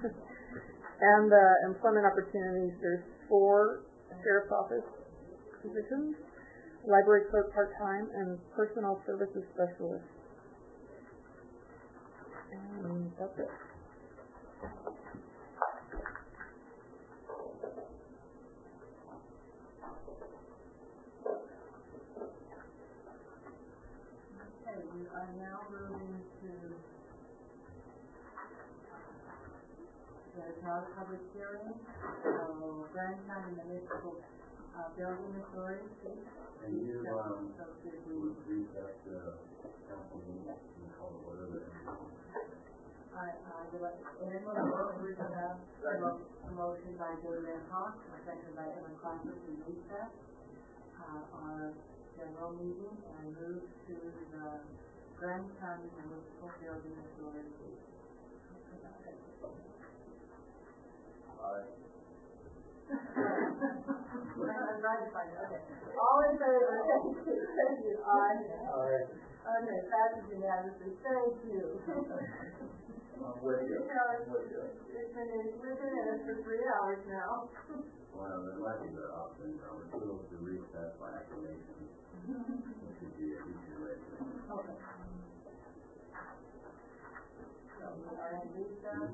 And employment opportunities, there's 4 sheriff's office positions, library clerk part-time, and personal services specialist. And that's it. Okay, we are now moving to, there's not a public hearing, so Grand County Municipal Building Authority. And you recess the council meeting and call it whatever. We have a motion by David Hawk, a second by Evan Crawford to recess our general meeting and move to the Grand County Municipal Building Authority. Aye. I'm trying to find it. Okay. All in favor? Thank you. Aye. Aye. Okay, passes unanimously. Thank you. We've been in it for 3 hours now. Well, there might be the option, we're supposed to recess by acclamation, which would be a easier way to do it. Okay. So we are in recess.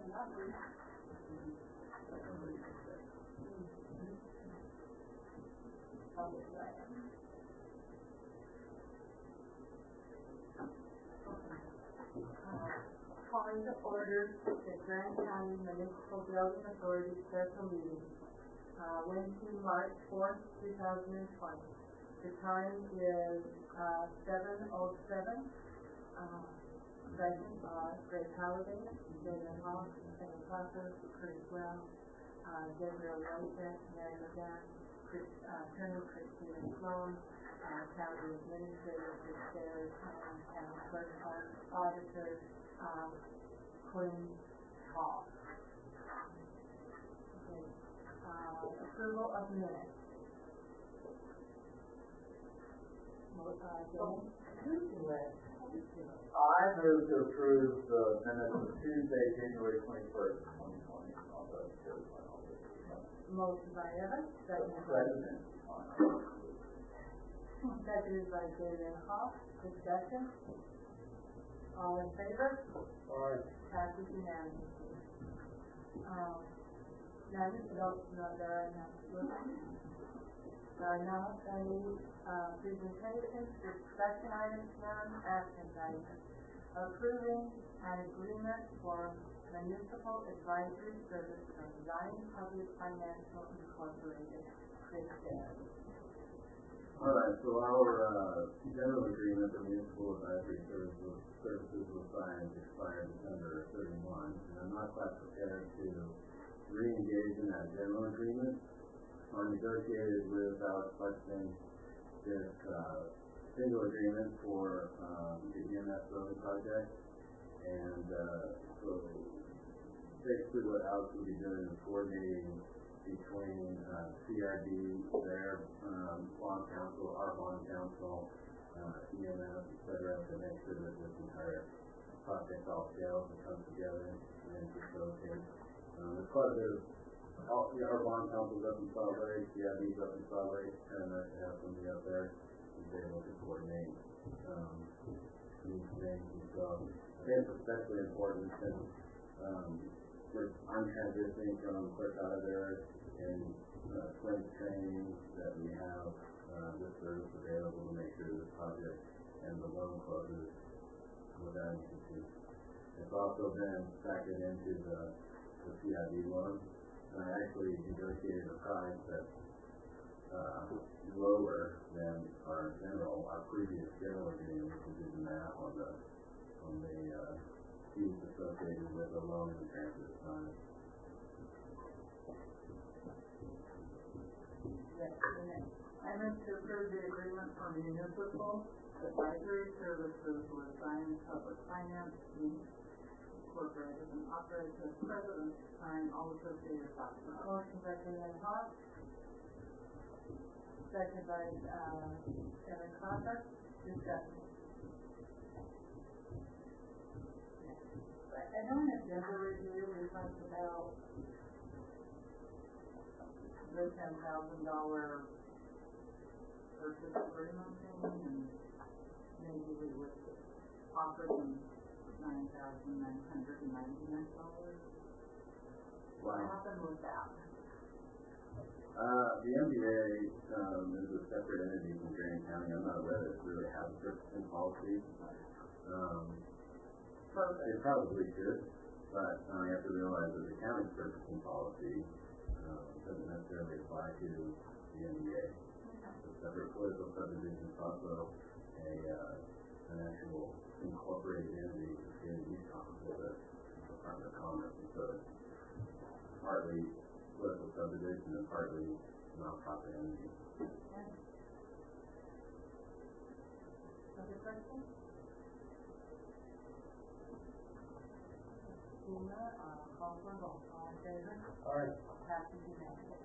Calling to order the Grand County Municipal Building Authority special meeting, Wednesday, March 4th, 2020. The time is 7:07. Present are Grace Halliday, David Hawk, Evan Crawford, Curtis Well, Gabriel Whitehead, Mary McGann, Attorney Christina Sloan, County Administrator Chris Sayers, and County Clerk Auditor Quinn Hall. Okay. Approval of minutes. I move to approve the minutes of Tuesday, January 21st, 2020. Motion by Evan, seconded by David Hawk. Discussion. All in favor? Aye. Passes unanimously. There are not any presentations, discussion items, none, action items. Approving an agreement for municipal advisory service from Zion Public Financial Incorporated. Chris Sayers. All right, so our general agreement for municipal advisory services was signed expired December 31, and I'm not quite prepared to re-engage in that general agreement. I negotiated with Alex Buxton this single agreement for the EMS building project, and so basically what Alex will be doing is coordinating between CID, their bond council, our bond council, EMS, etc., to make sure that this entire project all scales and comes together and facilitates. There's quite a bit of our bond council's up in Salt Lake, CID's up in Salt Lake, and I have somebody up there to be able to coordinate these things. And so I think it's especially important since I'm transitioning from clerk auditor and claims training that we have this service available to make sure this project and the loan closes without any issues. It's also been factored into the CID loan. And I actually negotiated a price that's lower than our previous general agreement, which is the math on the fees associated with the loan and transfer time. Yes, I move to approve the agreement for municipal advisory services with Zion Public Finance Incorporated and authorized the president to sign all associated documents. Motion by David Hawk, second by Evan Crawford. Discussion. I know in a general review we talked about the $10,000 purchase agreement thing, and maybe we would offer them $9,999. What happened with that? The MDA is a separate entity from Grand County. I'm not aware that it really has a purchasing policy. It probably should, but you have to realize that the county's purchasing policy doesn't necessarily apply to the MDA. It's a separate political subdivision. It's also an actual incorporated entity in Utah with the Department of Commerce, and so it's partly political subdivision and partly nonprofit entity. Other questions? Call for a vote. All in favor? Aye. Passes unanimously.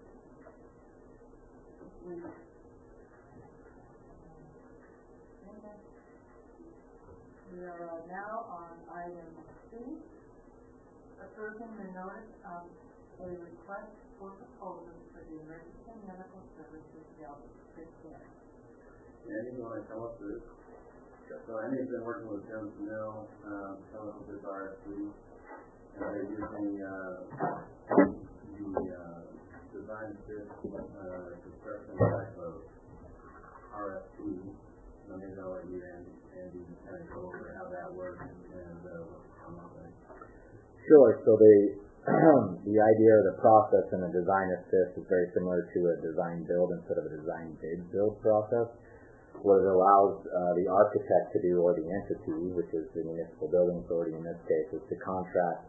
We are now on item C, approving the notice of a request for proposals for the Emergency Medical Services Building. Andy, you want to come up to this? So Andy's been working with Jones Mill, coming up with this RFP, and they're using the design fit construction type of RFP. Let me know what you and Andy kind of go over how that works and what's come up with. Sure. So the idea or the process in a design assist is very similar to a design build instead of a design bid build process. What it allows the architect to do, or the entity, which is the municipal building authority in this case, is to contract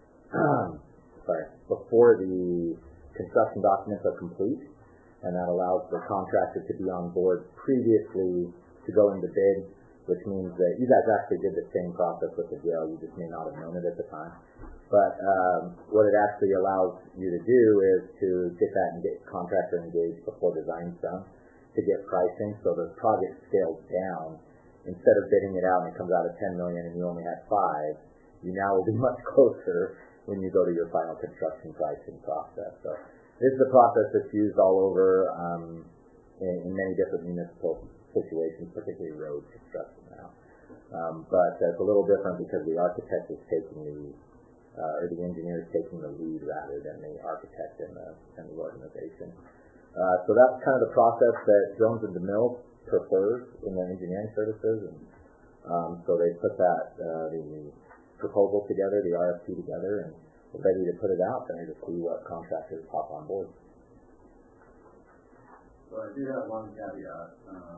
before the construction documents are complete, and that allows the contractor to be on board previously to go into bid, which means that you guys actually did the same process with the jail, you just may not have known it at the time. But what it actually allows you to do is to get that contractor engaged before design's done, to get pricing, so the project scales down. Instead of bidding it out and it comes out at $10 million and you only had 5, you now will be much closer when you go to your final construction pricing process. So this is a process that's used all over in many different municipal situations, particularly road construction now. But it's a little different because the architect is taking or the engineer is taking the lead rather than the architect and the organization. So that's kind of the process that Jones and DeMille prefers in their engineering services, and so they put the proposal together, the RFP together, and we're ready to put it out there to see what contractors pop on board. So I do have one caveat.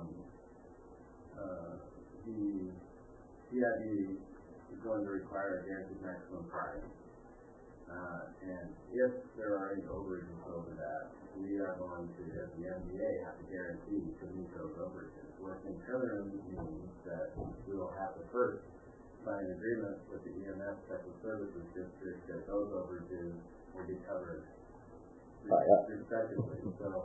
The CID is going to require a guaranteed maximum price, and if there are any overages over that, we are going to, as the MDA, have to guarantee to meet those overages, which in turn means that we will have to first sign an agreement with the EMS Special Services District that those overages will be covered respectively. So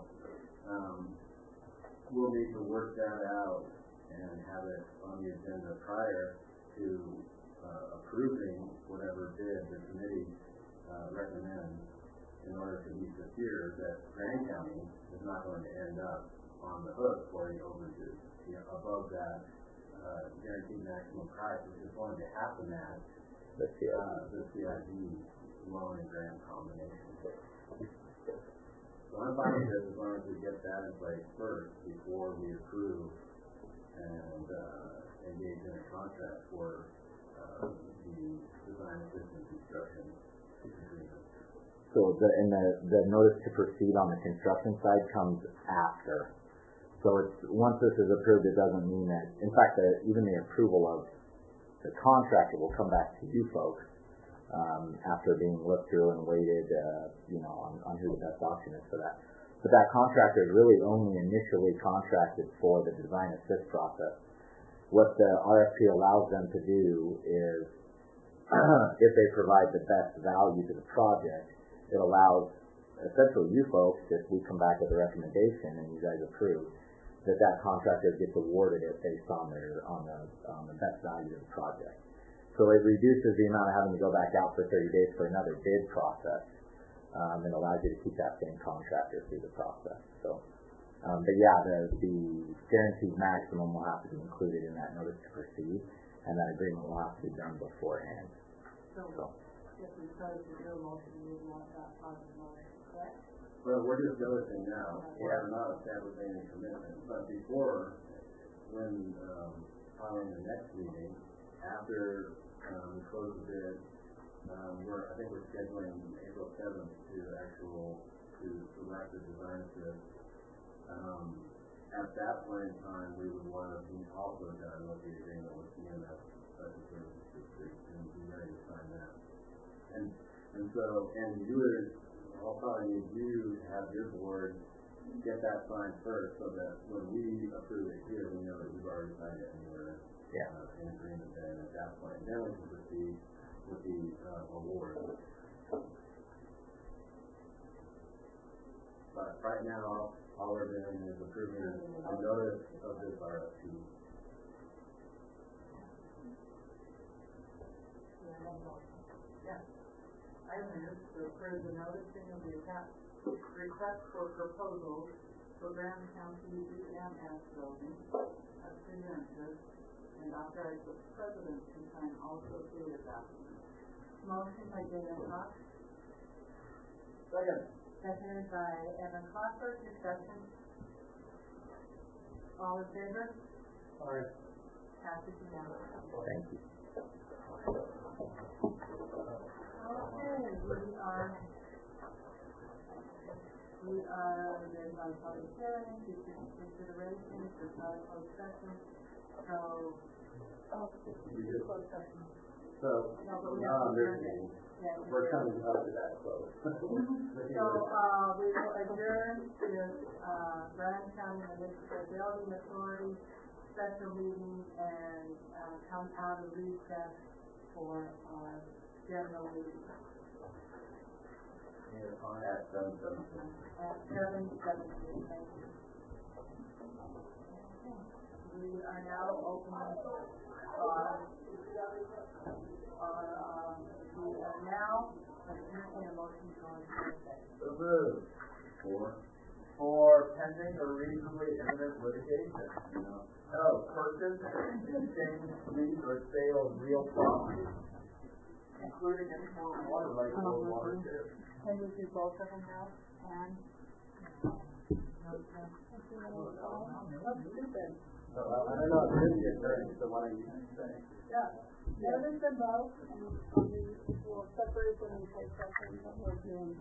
we'll need to work that out and have it on the agenda prior to approving whatever bid the committee recommends, in order to be secure that Grand County is not going to end up on the hook for any overages above that guaranteed maximum price, which is going to happen at the CID loan and grant combination. So I'm fine with this as long as we get that in place first before we approve and engage in a contract for the design assistance construction agreement. So the notice to proceed on the construction side comes after. So once this is approved, it doesn't mean that, in fact, even the approval of the contractor will come back to you folks after being looked through and weighted, on who the best option is for that. But that contractor is really only initially contracted for the design assist process. What the RFP allows them to do is, if they provide the best value to the project, it allows essentially you folks, if we come back with a recommendation and you guys approve, that contractor gets awarded it based on the best value of the project. So it reduces the amount of having to go back out for 30 days for another bid process, and allows you to keep that same contractor through the process. So, but yeah, the guaranteed maximum will have to be included in that notice to proceed, and that agreement will have to be done beforehand. So if we chose to do a motion, we would want that part of the motion, correct? Well, we're just noticing now. We're not establishing any commitment. But before, when following the next meeting, after we close the bid, I think we're scheduling April 7th to select the design assist. At that point in time, we would want to be also done with the agreement with EMS Special Services District and be ready to sign that. And you would, I'll probably need you to have your board get that signed first, so that when we approve it here, we know that you've already signed it and we're in agreement then at that point. Then we can proceed with the award. But right now, all we're doing is approving a notice of this RFP. Yeah. I move to approve the noticing of the request for proposals for Grand County EMS building as presented, and authorize the president to sign all associated documents. Motion by Dana Cox. Second. Seconded by Evan Crawford. Discussion. All in favor? Aye. Passes unanimously. Thank you. Okay, we are there's on public hearing, consideration, there's not a closed session, so. We just Closed session. So, No, but we have to there's adjourn it. Yeah, we're coming up to that close. So, we will adjourn to this, Grand County Municipal Building Authority special meeting and, come out of recess for our general meeting. At 7:17. At 7:17, thank you. We are now opening we are now entertaining a motion to go into session. So moved. For pending or reasonably imminent litigation. Purchase, exchange, lease, or sale of real property, including any form of water rights or water share. Can we do both of them now? And? That's stupid. I don't know if this is the attorney, so why don't you say? Yeah. Notice them both, and we will separate them in case something that we're doing.